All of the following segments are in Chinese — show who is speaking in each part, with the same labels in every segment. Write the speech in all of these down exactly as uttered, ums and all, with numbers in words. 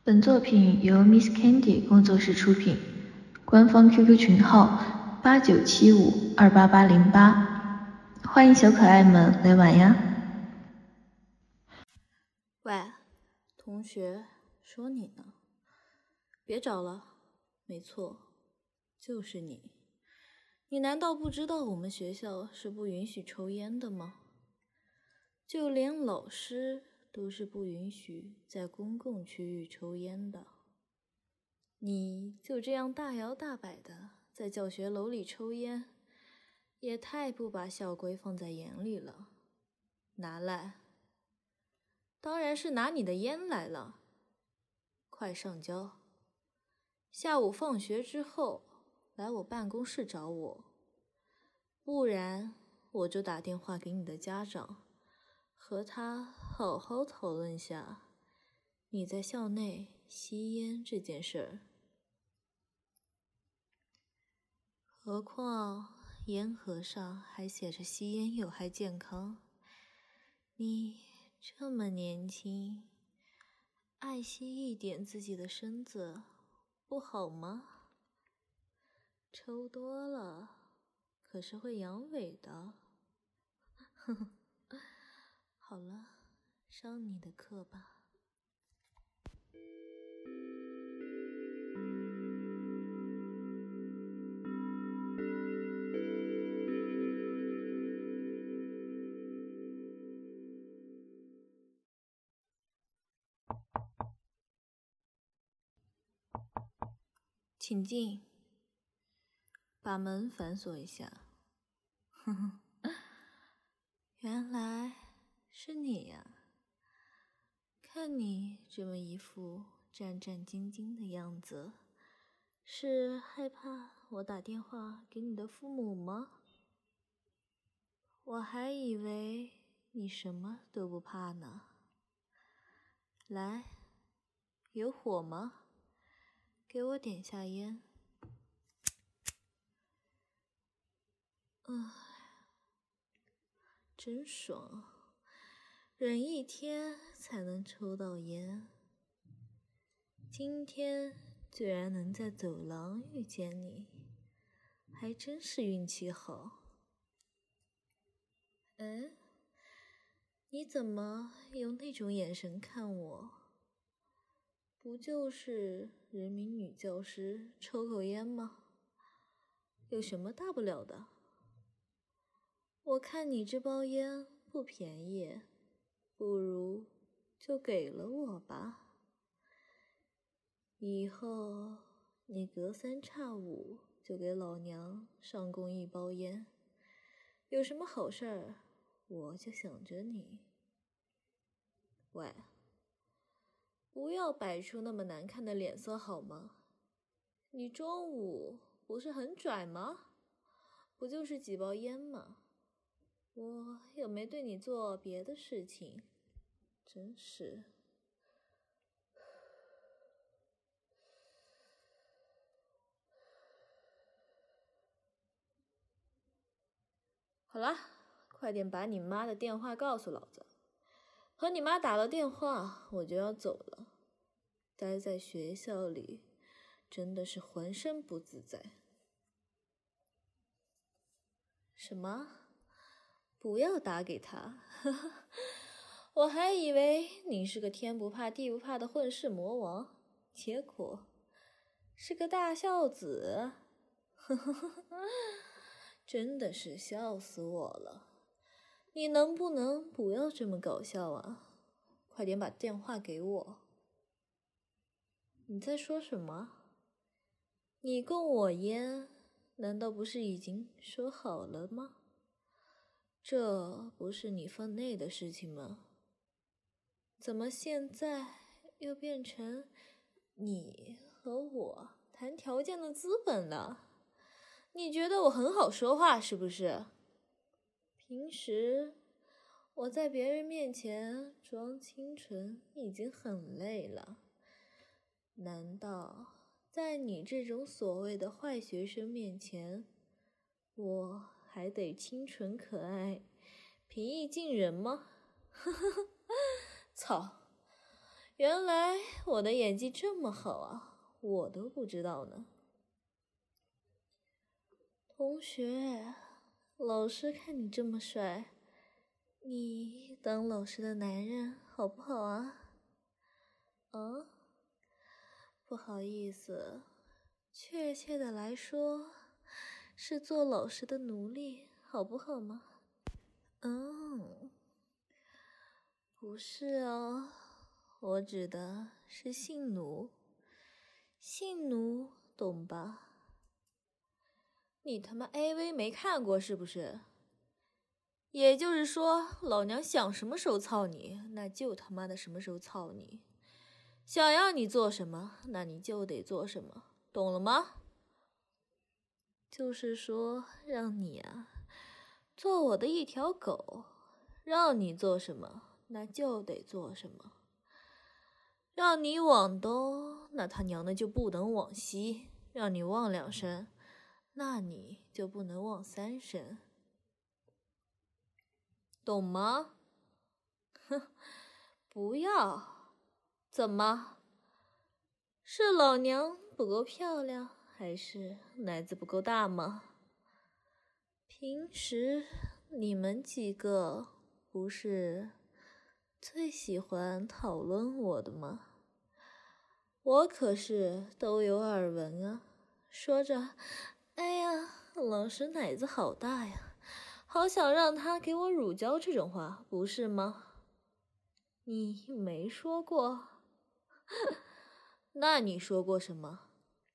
Speaker 1: 本作品由 Miss Candy 工作室出品，官方 Q Q 群号八九七五二八八零八，欢迎小可爱们来玩呀！
Speaker 2: 喂，同学，说你呢？别找了，没错，就是你。你难道不知道我们学校是不允许抽烟的吗？就连老师都是不允许在公共区域抽烟的。你就这样大摇大摆的在教学楼里抽烟，也太不把校规放在眼里了。拿来。当然是拿你的烟来了。快上交。下午放学之后来我办公室找我，不然我就打电话给你的家长，和他好好讨论下你在校内吸烟这件事儿。何况烟盒上还写着吸烟有害健康，你这么年轻，爱惜一点自己的身子不好吗？抽多了可是会阳痿的。呵呵，好了，上你的课吧。请进。把门反锁一下。呵呵，原来是你呀！看你这么一副战战兢兢的样子，是害怕我打电话给你的父母吗？我还以为你什么都不怕呢。来，有火吗？给我点下烟。唉，真爽，忍一天才能抽到烟。今天居然能在走廊遇见你，还真是运气好。哎，你怎么用那种眼神看我？不就是人民女教师抽口烟吗？有什么大不了的？我看你这包烟不便宜，不如就给了我吧。以后你隔三差五就给老娘上供一包烟，有什么好事儿我就想着你。喂，不要摆出那么难看的脸色好吗？你中午不是很拽吗？不就是几包烟吗？我又没对你做别的事情，真是。好啦，快点把你妈的电话告诉老子。和你妈打了电话，我就要走了。待在学校里，真的是浑身不自在。什么？不要打给他？我还以为你是个天不怕地不怕的混世魔王，结果是个大孝子。真的是笑死我了。你能不能不要这么搞笑啊？快点把电话给我。你在说什么？你供我烟，难道不是已经说好了吗？这不是你分内的事情吗？怎么现在又变成你和我谈条件的资本了？你觉得我很好说话是不是？平时我在别人面前装清纯已经很累了，难道在你这种所谓的坏学生面前，我还得清纯可爱、平易近人吗？操！ 原来我的演技这么好啊，我都不知道呢。同学，老师看你这么帅，你当老师的男人好不好啊？啊？不好意思，确切的来说，是做老师的奴隶，好不好吗？嗯，不是哦，我指的是性奴，性奴懂吧？你他妈 A V 没看过是不是？也就是说，老娘想什么时候操你，那就他妈的什么时候操你。想要你做什么，那你就得做什么，懂了吗？就是说，让你啊，做我的一条狗，让你做什么，那就得做什么。让你往东，那他娘的就不能往西；让你往两声，那你就不能往三声，懂吗？哼，不要。怎么？是老娘不够漂亮，还是奶子不够大吗？平时你们几个不是最喜欢讨论我的吗？我可是都有耳闻啊，说着，哎呀，老师奶子好大呀，好想让他给我乳胶这种话，不是吗？你没说过？那你说过什么？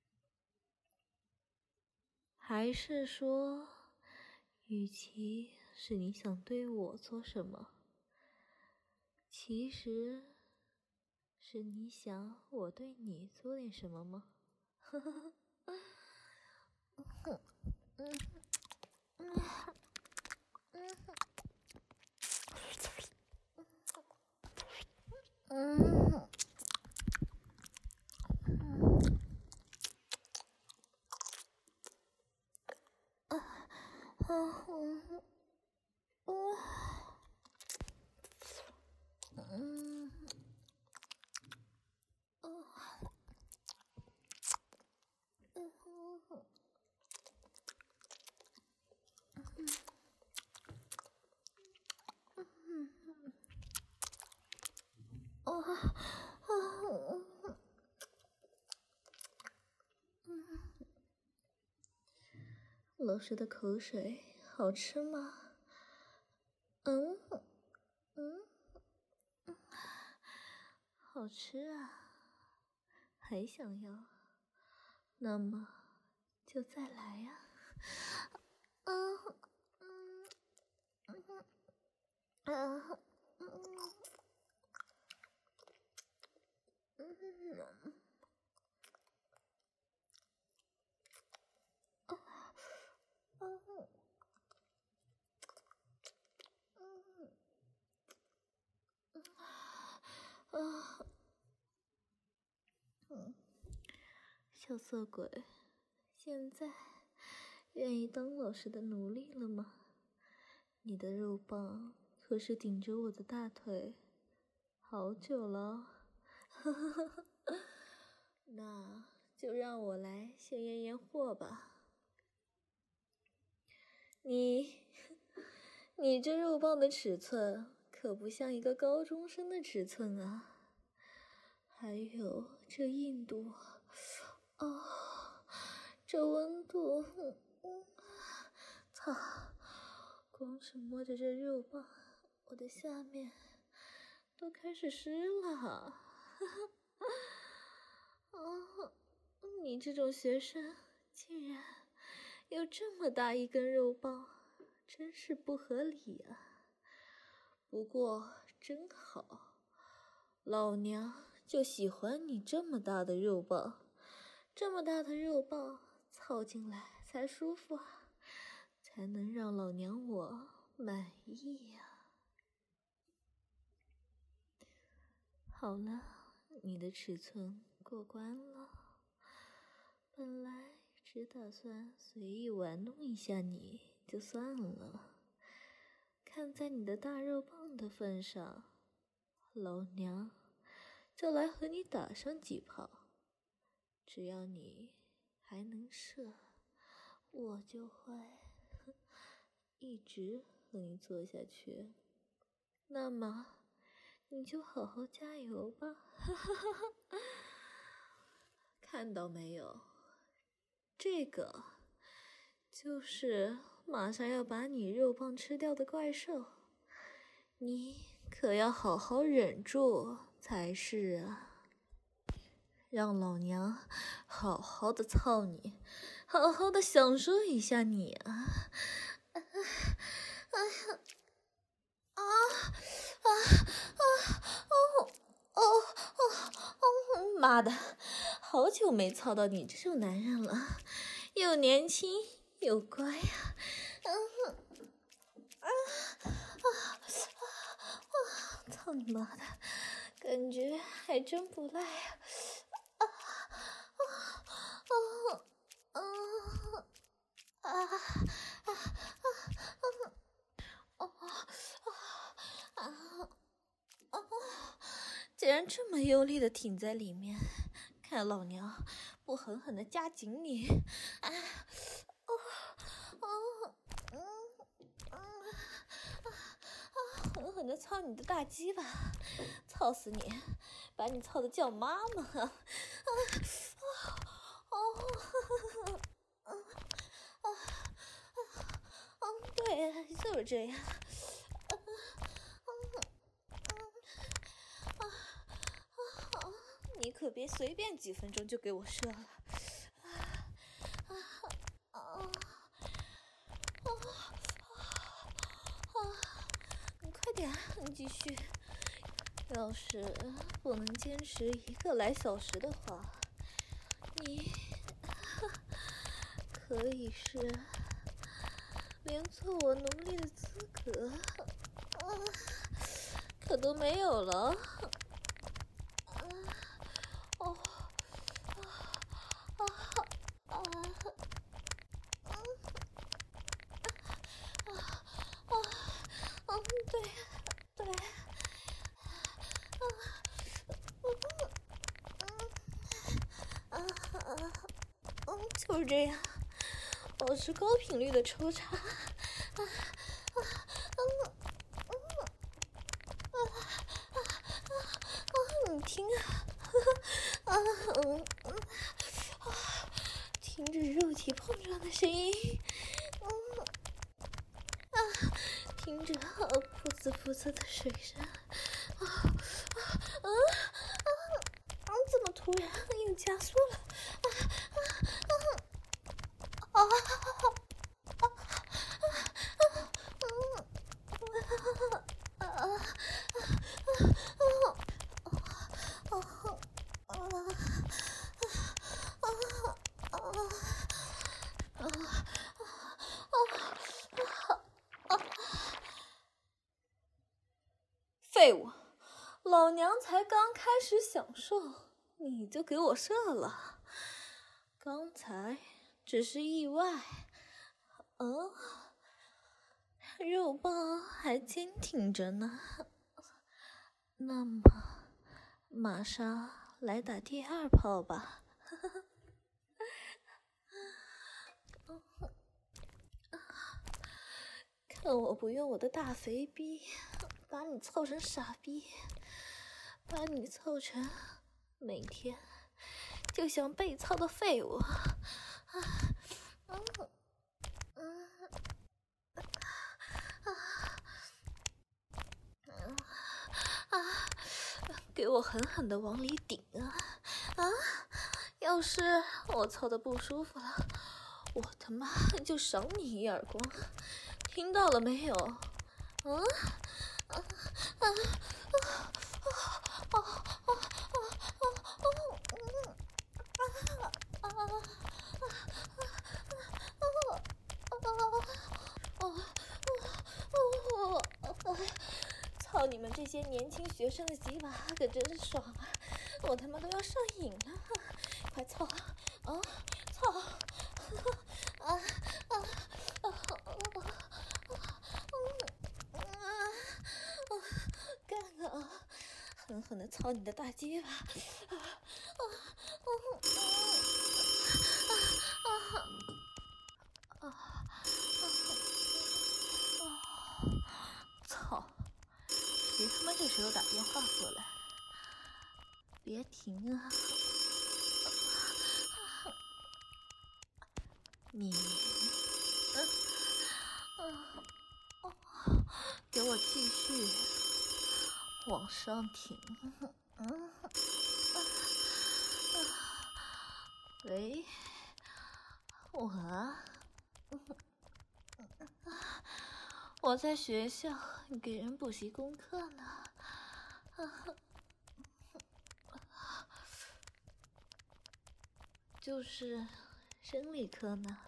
Speaker 2: 还是说，与其是你想对我做什么，其实是你想我对你做点什么吗？呵呵呵，嗯嗯嗯嗯嗯。老师的口水好吃吗？嗯嗯，好吃啊，还想要？那么就再来呀！嗯嗯嗯嗯嗯嗯。啊，嗯，小色鬼，现在愿意当老师的奴隶了吗？你的肉棒可是顶着我的大腿好久了，那就让我来先验验货吧。你，你这肉棒的尺寸可不像一个高中生的尺寸啊！还有这硬度，哦，这温度，嗯，操！光是摸着这肉棒，我的下面都开始湿了。哦，你这种学生竟然有这么大一根肉棒，真是不合理啊！不过真好，老娘就喜欢你这么大的肉棒，这么大的肉棒操进来才舒服啊，才能让老娘我满意呀。好了，你的尺寸过关了。本来只打算随意玩弄一下你就算了，看在你的大肉棒的份上，老娘就来和你打上几炮。只要你还能射，我就会一直和你做下去。那么你就好好加油吧。看到没有，这个就是马上要把你肉棒吃掉的怪兽，你可要好好忍住才是啊！让老娘好好的操你，好好的享受一下你啊！哎呀，啊啊啊哦哦哦哦！妈的，好久没操到你这种男人了，又年轻又乖呀！嗯啊啊啊！操你妈的，感觉还真不赖呀！啊啊啊啊啊啊啊啊啊啊！竟然这么用力的挺在里面，看老娘不狠狠的夹紧你！啊哦哦嗯嗯啊啊！狠狠的操你的大鸡巴，操死你，把你操的叫妈妈！啊啊哦啊啊啊！对，就是这样。你可别随便几分钟就给我射了！啊啊啊啊啊！你快点，你继续。要是不能坚持一个来小时的话，你可以是连做我奴隶的资格啊，可都没有了。哦，啊啊啊啊啊啊！嗯，对对，啊啊啊啊！嗯，就是这样，保持高频率的抽插。啊啊嗯嗯啊啊啊！你听啊！啊嗯嗯啊，听着肉体碰撞的声音，嗯啊，听着噗呲噗呲的水声，啊啊啊啊！啊怎么突然又加速了？啊啊啊啊啊啊啊啊啊啊废物！老娘才刚开始享受，你就给我射了。刚才只是意外，嗯，肉棒还坚挺着呢。那么，马上来打第二炮吧。看我不用我的大肥逼把你操成傻逼，把你操成每天就想被操的废物。啊嗯嗯啊啊！给我狠狠的往里顶啊啊！要是我操的不舒服了，我他妈就赏你一耳光，听到了没有？嗯啊啊啊啊啊啊啊啊啊啊！操你们这些年轻学生的鸡巴可真是爽啊！我他妈都要上瘾了，快操啊！操！啊啊啊！干啊！狠狠的操操你的大鸡巴！啊啊啊啊啊啊！操！谁他妈这时候打电话过来？别停啊！你，嗯嗯哦，给我继续往上挺。嗯啊啊！喂，我啊，我在学校给人补习功课呢。就是生理课呢，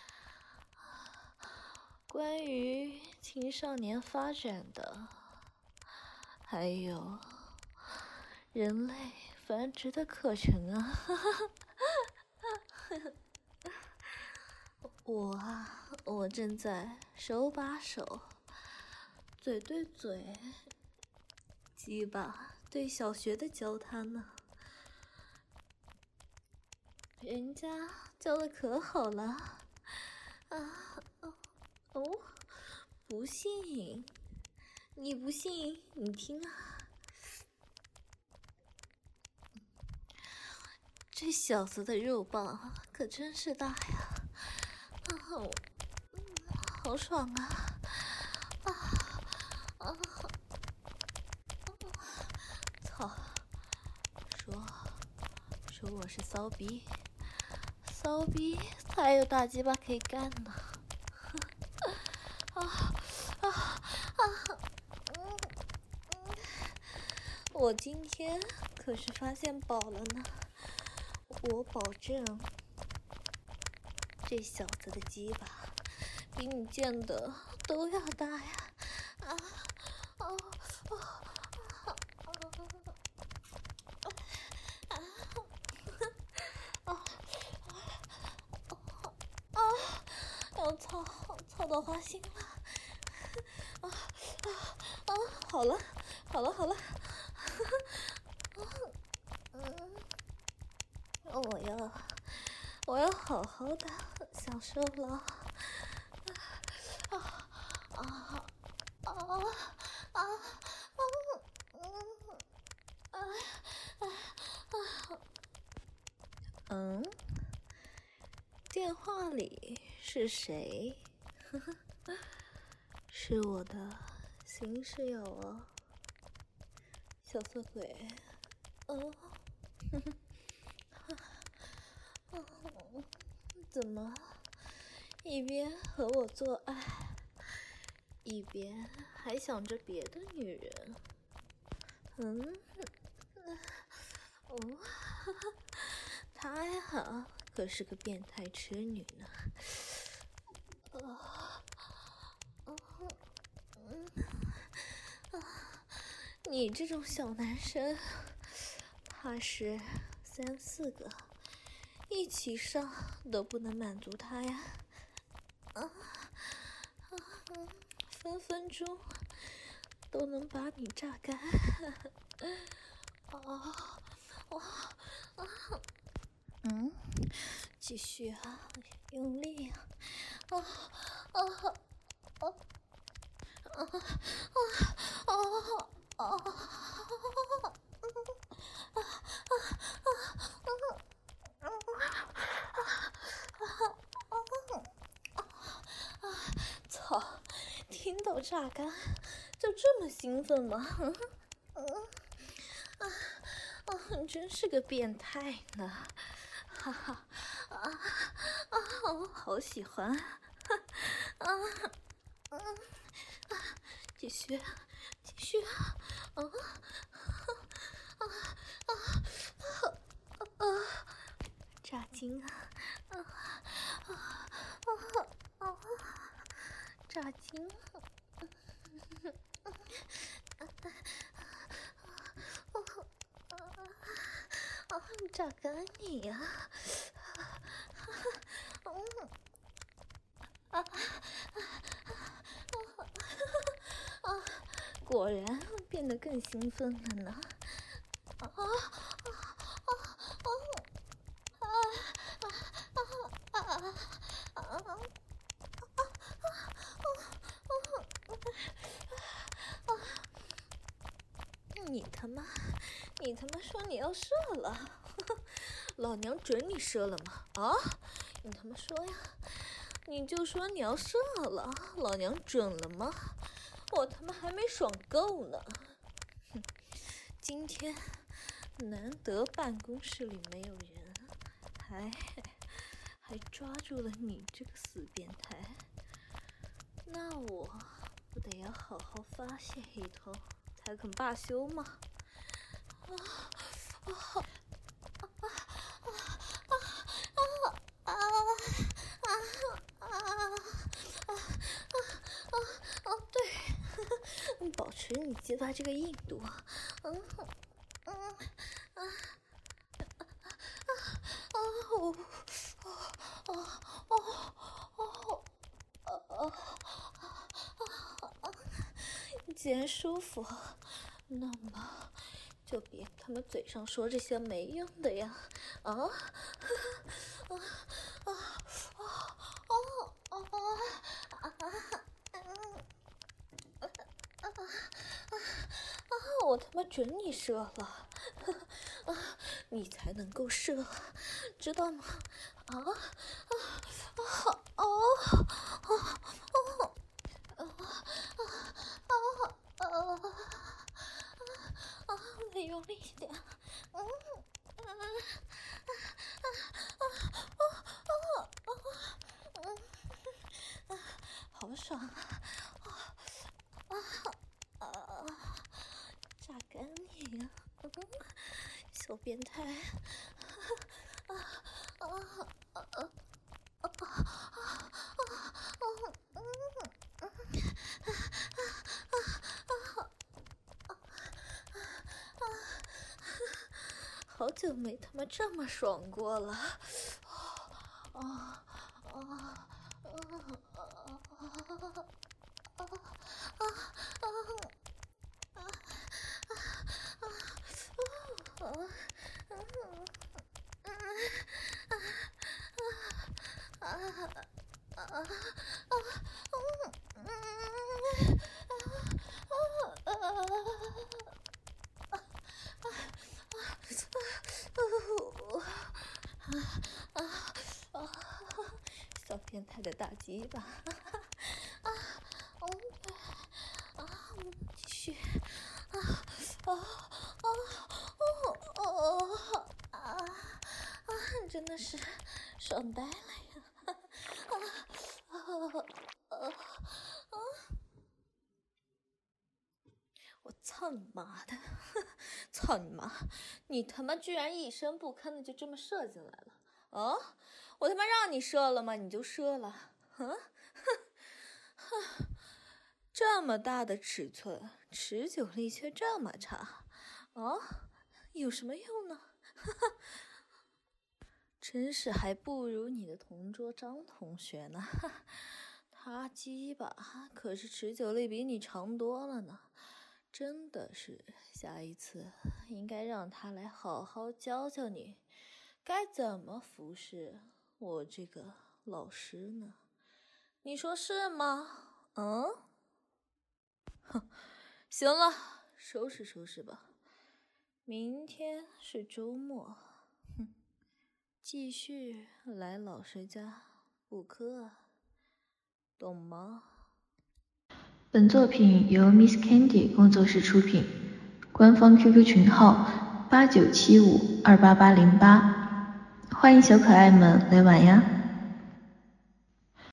Speaker 2: 关于青少年发展的，还有人类繁殖的课程啊。我啊，我正在手把手，嘴对嘴，鸡巴对小学的教他呢。人家教的可好了啊！哦，不信？你不信？你听啊，这小子的肉棒可真是大呀！啊，我、嗯、好爽啊！啊啊！操！说说我是骚逼。骚逼才有大鸡巴可以干呢！啊啊啊！嗯嗯，我今天可是发现宝了呢，我保证，这小子的鸡巴比你见的都要大呀！啊啊啊！要操操到花心了！啊啊啊！好了好了好了！嗯，我要我要好好的享受了！啊啊啊啊啊！嗯啊啊！嗯，电话里是谁？呵呵，是我的新室友哦，小色鬼。哦，呵呵，哦，怎么一边和我做爱，一边还想着别的女人？嗯，哦，呵呵，他呀可是个变态痴女呢。啊，嗯啊，你这种小男生，怕是三四个一起上都不能满足他呀！啊啊，分分钟都能把你榨干！啊啊啊！嗯，继续啊，用力啊！啊啊啊啊啊啊啊！操！听到榨干就这么兴奋吗？嗯啊啊！真是个变态呢！哈哈啊啊！我好喜欢！啊啊啊！继续继续啊！啊啊啊啊啊！炸精啊！啊啊啊啊！炸精！啊！榨干你呀！嗯啊啊！果然变得更兴奋了呢！ 你他妈，你他妈说你要射了，老娘准你射了吗？啊，你他妈说呀，你就说你要射了，老娘准了吗？我他妈还没爽够呢。哼，今天难得办公室里没有人，还还抓住了你这个死变态，那我不得要好好发泄一通才肯罢休吗？啊啊啊啊啊啊啊啊啊！对，保持你鸡巴这个硬度，嗯嗯啊啊啊哦哦哦哦哦哦！既然舒服，那么就别他妈嘴上说这些没用的呀！啊啊啊啊啊啊啊啊！我他妈准你射了，啊，你才能够射，知道吗？啊啊啊哦哦哦啊啊啊啊！啊，再用力一点，嗯嗯啊啊啊啊啊嗯啊，好爽啊！啊啊啊！榨干你呀，嗯，小变态！啊啊啊啊啊啊啊！嗯嗯好久没他妈这么爽过了，啊啊啊啊啊啊啊小变态的大鸡巴！啊，嗯，啊，继续，啊啊啊啊啊啊啊！真的是爽呆了呀！啊啊啊啊！我操你妈的！操你妈！你他妈居然一声不吭的就这么射进来了啊！我他妈让你射了吗？你就射了，哼哼，这么大的尺寸，持久力却这么差，啊，有什么用呢？真是还不如你的同桌张同学呢，他鸡巴可是持久力比你长多了呢，真的是下一次应该让他来好好教教你，该怎么服侍我这个老师呢？你说是吗？嗯？哼，行了，收拾收拾吧。明天是周末，哼，继续来老师家补课，懂吗？
Speaker 1: 本作品由 Miss Candy 工作室出品，官方 Q Q 群号八九七五二八八零八，欢迎小可爱们来玩呀！